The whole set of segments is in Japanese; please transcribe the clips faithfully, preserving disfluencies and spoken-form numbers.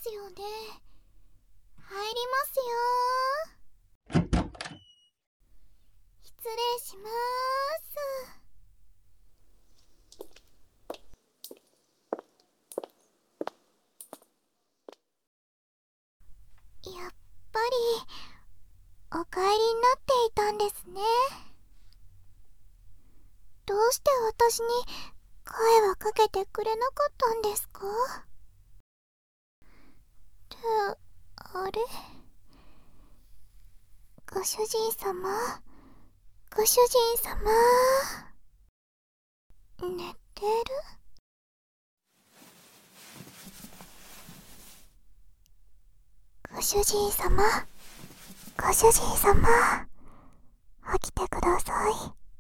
ですよね。入りますよ。失礼しまーす。やっぱりお帰りになっていたんですね。どうして私に声はかけてくれなかったんですか？ってあれ、ご主人様、ご主人様、寝てる？ご主人様、ご主人様、起きてください。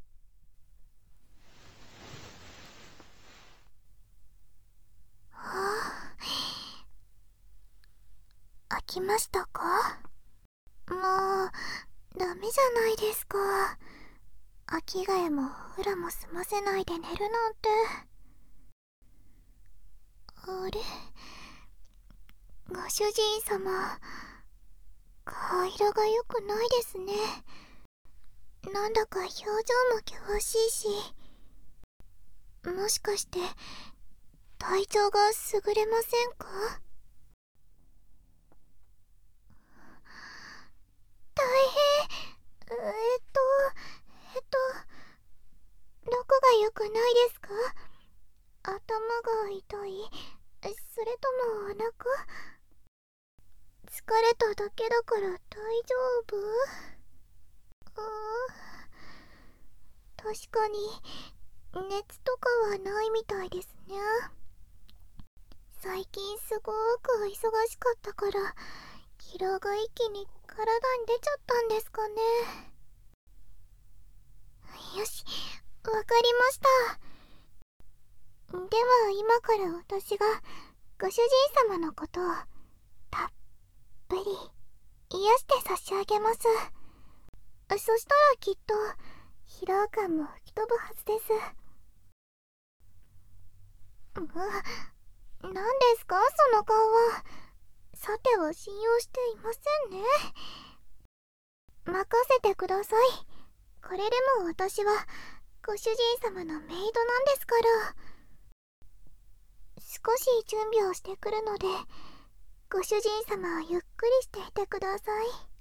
はあ、起きましたか？もうダメじゃないですか。秋替えもフラも済ませないで寝るなんて。あれ、ご主人様、顔色が良くないですね。なんだか表情も険しいし、もしかして体調が優れませんか？大変。えっとえっとどこが良くないですか？頭が痛い？それともお腹？疲れただけだから大丈夫？うーん、確かに熱とかはないみたいですね。最近すごーく忙しかったから疲労が一気に体に出ちゃったんですかね。よし、わかりました。では今から私がご主人様のことをたっぷり癒して差し上げます。そしたらきっと疲労感も吹き飛ぶはずです。う、何ですかその顔は。さては信用していませんね。任せてください。これでも私はご主人様のメイドなんですから。少し準備をしてくるので、ご主人様はゆっくりしていてください。